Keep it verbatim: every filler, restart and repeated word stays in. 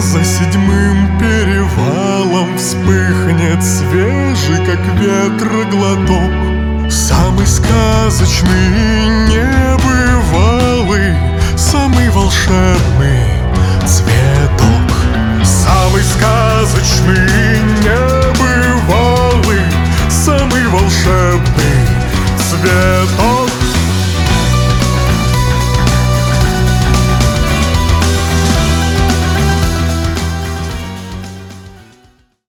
За седьмым перевалом вспыхнет свежий, как ветра, глоток. Самый сказочный, небывалый, самый волшебный